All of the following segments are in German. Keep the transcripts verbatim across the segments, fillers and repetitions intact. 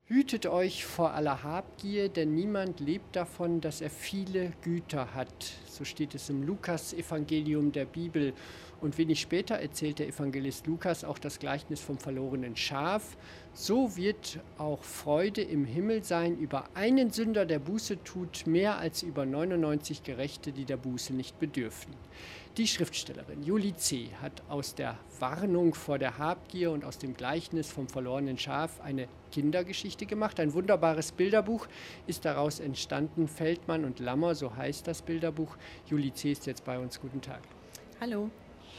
Hütet euch vor aller Habgier, denn niemand lebt davon, dass er viele Güter hat. So steht es im Lukas-Evangelium der Bibel. Und wenig später erzählt der Evangelist Lukas auch das Gleichnis vom verlorenen Schaf. So wird auch Freude im Himmel sein über einen Sünder, der Buße tut, mehr als über neunundneunzig Gerechte, die der Buße nicht bedürfen. Die Schriftstellerin Julie C. hat aus der Warnung vor der Habgier und aus dem Gleichnis vom verlorenen Schaf eine Kindergeschichte gemacht. Ein wunderbares Bilderbuch ist daraus entstanden. Feldmann und Lammer, so heißt das Bilderbuch. Julie C. ist jetzt bei uns. Guten Tag. Hallo.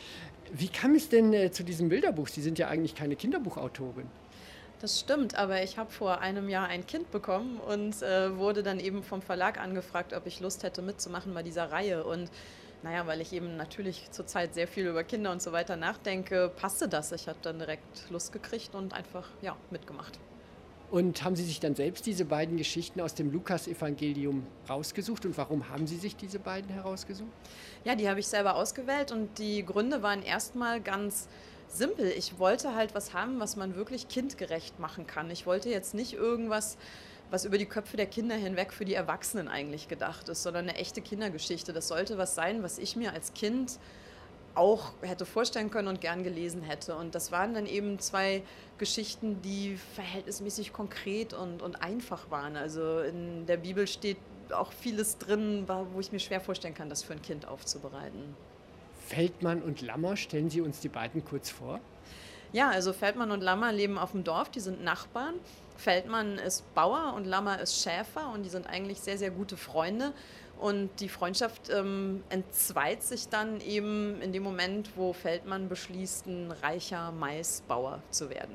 Wie kam es denn äh, zu diesem Bilderbuch? Sie sind ja eigentlich keine Kinderbuchautorin. Das stimmt, aber ich habe vor einem Jahr ein Kind bekommen und äh, wurde dann eben vom Verlag angefragt, ob ich Lust hätte mitzumachen bei dieser Reihe. Und naja, weil ich eben natürlich zurzeit sehr viel über Kinder und so weiter nachdenke, passte das. Ich habe dann direkt Lust gekriegt und einfach ja, mitgemacht. Und haben Sie sich dann selbst diese beiden Geschichten aus dem Lukas-Evangelium rausgesucht? Und warum haben Sie sich diese beiden herausgesucht? Ja, die habe ich selber ausgewählt und die Gründe waren erstmal ganz simpel. Ich wollte halt was haben, was man wirklich kindgerecht machen kann. Ich wollte jetzt nicht irgendwas, was über die Köpfe der Kinder hinweg für die Erwachsenen eigentlich gedacht ist, sondern eine echte Kindergeschichte. Das sollte was sein, was ich mir als Kind auch hätte vorstellen können und gern gelesen hätte. Und das waren dann eben zwei Geschichten, die verhältnismäßig konkret und, und einfach waren. Also in der Bibel steht auch vieles drin, wo ich mir schwer vorstellen kann, das für ein Kind aufzubereiten. Feldmann und Lammer, stellen Sie uns die beiden kurz vor. Ja, also Feldmann und Lammer leben auf dem Dorf, die sind Nachbarn. Feldmann ist Bauer und Lammer ist Schäfer und die sind eigentlich sehr, sehr gute Freunde. Und die Freundschaft ähm, entzweit sich dann eben in dem Moment, wo Feldmann beschließt, ein reicher Maisbauer zu werden.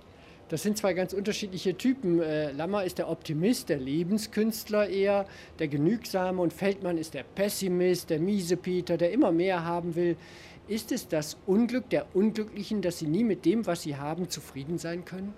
Das sind zwei ganz unterschiedliche Typen. Äh, Lammer ist der Optimist, der Lebenskünstler eher, der Genügsame, und Feldmann ist der Pessimist, der Miesepeter, der immer mehr haben will. Ist es das Unglück der Unglücklichen, dass sie nie mit dem, was sie haben, zufrieden sein können?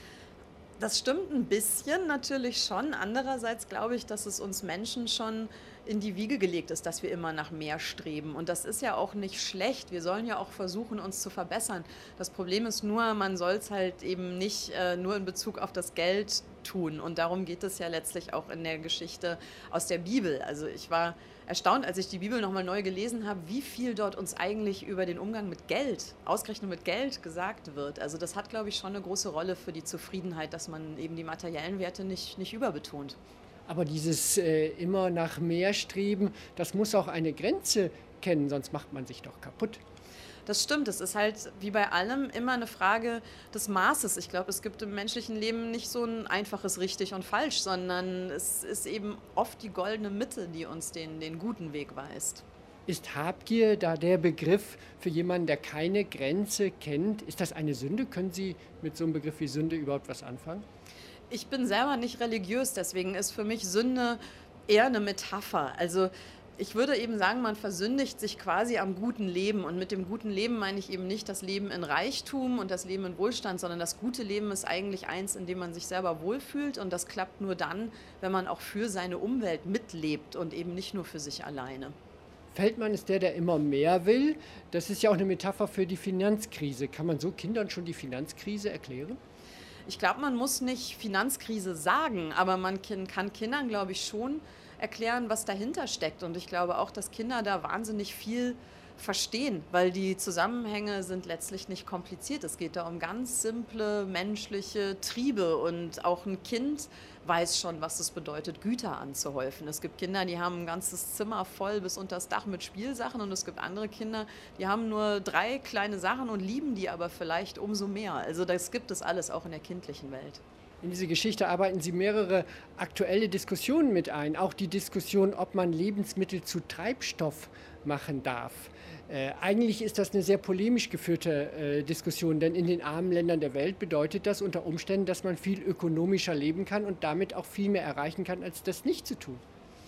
Das stimmt ein bisschen natürlich schon. Andererseits glaube ich, dass es uns Menschen schon in die Wiege gelegt ist, dass wir immer nach mehr streben. Und das ist ja auch nicht schlecht. Wir sollen ja auch versuchen, uns zu verbessern. Das Problem ist nur, man soll es halt eben nicht äh, nur in Bezug auf das Geld tun. Und darum geht es ja letztlich auch in der Geschichte aus der Bibel. Also ich war erstaunt, als ich die Bibel nochmal neu gelesen habe, wie viel dort uns eigentlich über den Umgang mit Geld, ausgerechnet mit Geld, gesagt wird. Also das hat, glaube ich, schon eine große Rolle für die Zufriedenheit, dass man eben die materiellen Werte nicht, nicht überbetont. Aber dieses äh, immer nach mehr Streben, das muss auch eine Grenze kennen, sonst macht man sich doch kaputt. Das stimmt, es ist halt wie bei allem immer eine Frage des Maßes. Ich glaube, es gibt im menschlichen Leben nicht so ein einfaches richtig und falsch, sondern es ist eben oft die goldene Mitte, die uns den, den guten Weg weist. Ist Habgier da der Begriff für jemanden, der keine Grenze kennt? Ist das eine Sünde? Können Sie mit so einem Begriff wie Sünde überhaupt was anfangen? Ich bin selber nicht religiös, deswegen ist für mich Sünde eher eine Metapher. Also ich würde eben sagen, man versündigt sich quasi am guten Leben. Und mit dem guten Leben meine ich eben nicht das Leben in Reichtum und das Leben in Wohlstand, sondern das gute Leben ist eigentlich eins, in dem man sich selber wohlfühlt. Und das klappt nur dann, wenn man auch für seine Umwelt mitlebt und eben nicht nur für sich alleine. Feldmann ist der, der immer mehr will. Das ist ja auch eine Metapher für die Finanzkrise. Kann man so Kindern schon die Finanzkrise erklären? Ich glaube, man muss nicht Finanzkrise sagen, aber man kann Kindern, glaube ich, schon erklären, was dahinter steckt. Und ich glaube auch, dass Kinder da wahnsinnig viel verstehen, weil die Zusammenhänge sind letztlich nicht kompliziert. Es geht da um ganz simple menschliche Triebe und auch ein Kind weiß schon, was es bedeutet, Güter anzuhäufen. Es gibt Kinder, die haben ein ganzes Zimmer voll bis unter das Dach mit Spielsachen und es gibt andere Kinder, die haben nur drei kleine Sachen und lieben die aber vielleicht umso mehr. Also das gibt es alles auch in der kindlichen Welt. In diese Geschichte arbeiten Sie mehrere aktuelle Diskussionen mit ein. Auch die Diskussion, ob man Lebensmittel zu Treibstoff machen darf. Äh, eigentlich ist das eine sehr polemisch geführte äh, Diskussion, denn in den armen Ländern der Welt bedeutet das unter Umständen, dass man viel ökonomischer leben kann und damit auch viel mehr erreichen kann, als das nicht zu tun.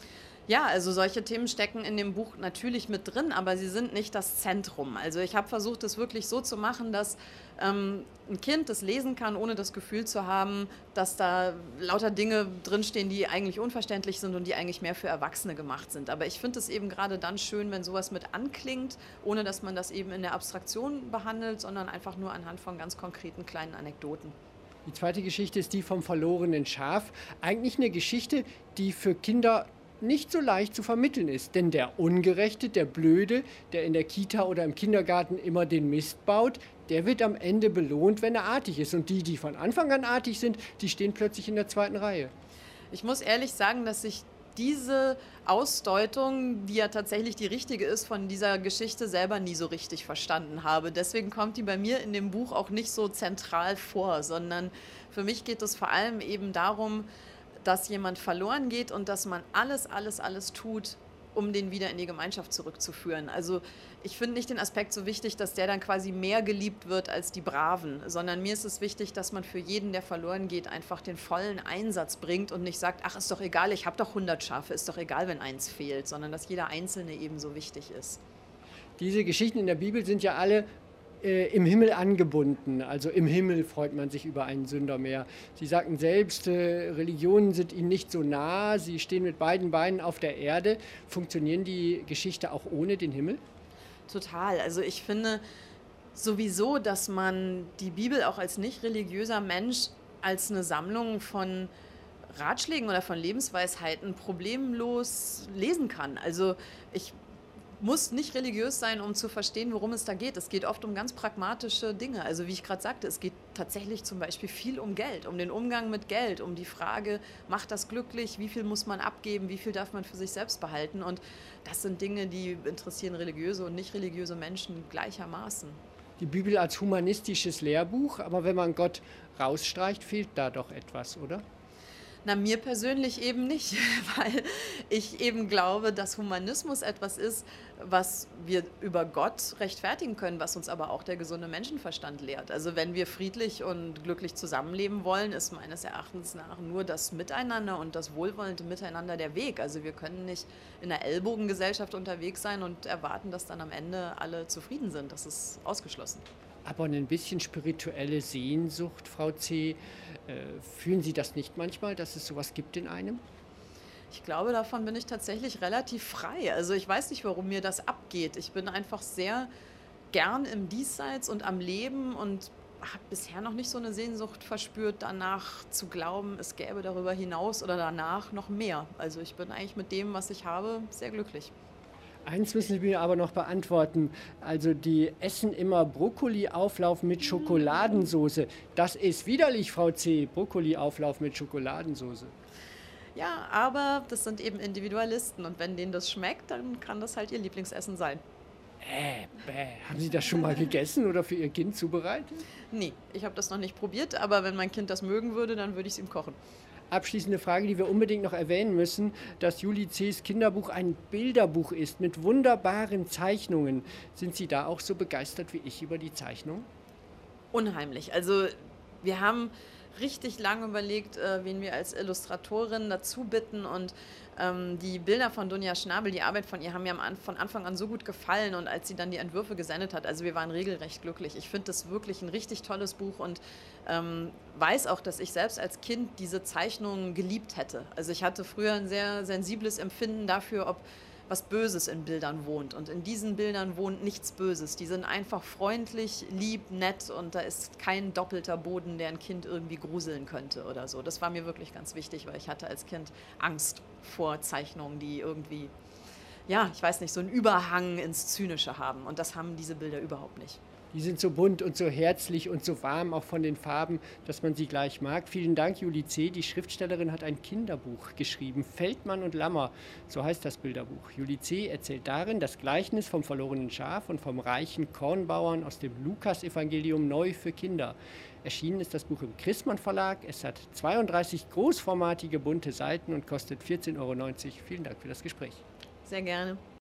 Ja, also solche Themen stecken in dem Buch natürlich mit drin, aber sie sind nicht das Zentrum. Also ich habe versucht, es wirklich so zu machen, dass ähm, ein Kind das lesen kann, ohne das Gefühl zu haben, dass da lauter Dinge drinstehen, die eigentlich unverständlich sind und die eigentlich mehr für Erwachsene gemacht sind. Aber ich finde es eben gerade dann schön, wenn sowas mit anklingt, ohne dass man das eben in der Abstraktion behandelt, sondern einfach nur anhand von ganz konkreten kleinen Anekdoten. Die zweite Geschichte ist die vom verlorenen Schaf. Eigentlich eine Geschichte, die für Kinder nicht so leicht zu vermitteln ist. Denn der Ungerechte, der Blöde, der in der Kita oder im Kindergarten immer den Mist baut, der wird am Ende belohnt, wenn er artig ist. Und die, die von Anfang an artig sind, die stehen plötzlich in der zweiten Reihe. Ich muss ehrlich sagen, dass ich diese Ausdeutung, die ja tatsächlich die richtige ist, von dieser Geschichte selber nie so richtig verstanden habe. Deswegen kommt die bei mir in dem Buch auch nicht so zentral vor, sondern für mich geht es vor allem eben darum, dass jemand verloren geht und dass man alles, alles, alles tut, um den wieder in die Gemeinschaft zurückzuführen. Also ich finde nicht den Aspekt so wichtig, dass der dann quasi mehr geliebt wird als die Braven, sondern mir ist es wichtig, dass man für jeden, der verloren geht, einfach den vollen Einsatz bringt und nicht sagt, ach, ist doch egal, ich habe doch hundert Schafe, ist doch egal, wenn eins fehlt, sondern dass jeder Einzelne ebenso wichtig ist. Diese Geschichten in der Bibel sind ja alle äh, im Himmel angebunden. Also im Himmel freut man sich über einen Sünder mehr. Sie sagten selbst, äh, Religionen sind ihnen nicht so nah, sie stehen mit beiden Beinen auf der Erde. Funktionieren die Geschichten auch ohne den Himmel? Total. Also ich finde sowieso, dass man die Bibel auch als nicht religiöser Mensch als eine Sammlung von Ratschlägen oder von Lebensweisheiten problemlos lesen kann. Also ich muss nicht religiös sein, um zu verstehen, worum es da geht. Es geht oft um ganz pragmatische Dinge. Also wie ich gerade sagte, es geht tatsächlich zum Beispiel viel um Geld, um den Umgang mit Geld, um die Frage, macht das glücklich, wie viel muss man abgeben, wie viel darf man für sich selbst behalten. Und das sind Dinge, die interessieren religiöse und nicht religiöse Menschen gleichermaßen. Die Bibel als humanistisches Lehrbuch, aber wenn man Gott rausstreicht, fehlt da doch etwas, oder? Na, mir persönlich eben nicht, weil ich eben glaube, dass Humanismus etwas ist, was wir über Gott rechtfertigen können, was uns aber auch der gesunde Menschenverstand lehrt. Also wenn wir friedlich und glücklich zusammenleben wollen, ist meines Erachtens nach nur das Miteinander und das wohlwollende Miteinander der Weg. Also wir können nicht in einer Ellbogengesellschaft unterwegs sein und erwarten, dass dann am Ende alle zufrieden sind. Das ist ausgeschlossen. Aber ein bisschen spirituelle Sehnsucht, Frau C., äh, fühlen Sie das nicht manchmal, dass es sowas gibt in einem? Ich glaube, davon bin ich tatsächlich relativ frei. Also ich weiß nicht, warum mir das abgeht. Ich bin einfach sehr gern im Diesseits und am Leben und habe bisher noch nicht so eine Sehnsucht verspürt, danach zu glauben, es gäbe darüber hinaus oder danach noch mehr. Also ich bin eigentlich mit dem, was ich habe, sehr glücklich. Eins müssen Sie mir aber noch beantworten. Also die essen immer Brokkoli-Auflauf mit Schokoladensoße. Das ist widerlich, Frau C. Brokkoli-Auflauf mit Schokoladensoße. Ja, aber das sind eben Individualisten und wenn denen das schmeckt, dann kann das halt ihr Lieblingsessen sein. Äh, bäh. Haben Sie das schon mal gegessen oder für Ihr Kind zubereitet? Nee, ich habe das noch nicht probiert, aber wenn mein Kind das mögen würde, dann würde ich es ihm kochen. Abschließende Frage, die wir unbedingt noch erwähnen müssen, dass Julie C.'s Kinderbuch ein Bilderbuch ist mit wunderbaren Zeichnungen. Sind Sie da auch so begeistert wie ich über die Zeichnung? Unheimlich. Also wir haben richtig lange überlegt, äh, wen wir als Illustratorin dazu bitten und ähm, die Bilder von Dunja Schnabel, die Arbeit von ihr, haben mir am An- von Anfang an so gut gefallen und als sie dann die Entwürfe gesendet hat, also wir waren regelrecht glücklich. Ich finde das wirklich ein richtig tolles Buch und ähm, weiß auch, dass ich selbst als Kind diese Zeichnungen geliebt hätte. Also ich hatte früher ein sehr sensibles Empfinden dafür, ob was Böses in Bildern wohnt. Und in diesen Bildern wohnt nichts Böses. Die sind einfach freundlich, lieb, nett und da ist kein doppelter Boden, der ein Kind irgendwie gruseln könnte oder so. Das war mir wirklich ganz wichtig, weil ich hatte als Kind Angst vor Zeichnungen, die irgendwie, ja, ich weiß nicht, so einen Überhang ins Zynische haben. Und das haben diese Bilder überhaupt nicht. Die sind so bunt und so herzlich und so warm, auch von den Farben, dass man sie gleich mag. Vielen Dank, Julie C. Die Schriftstellerin hat ein Kinderbuch geschrieben, Feldmann und Lammer, so heißt das Bilderbuch. Julie C. erzählt darin das Gleichnis vom verlorenen Schaf und vom reichen Kornbauern aus dem Lukas-Evangelium neu für Kinder. Erschienen ist das Buch im Christmann Verlag. Es hat zweiunddreißig großformatige bunte Seiten und kostet vierzehn Euro neunzig. Vielen Dank für das Gespräch. Sehr gerne.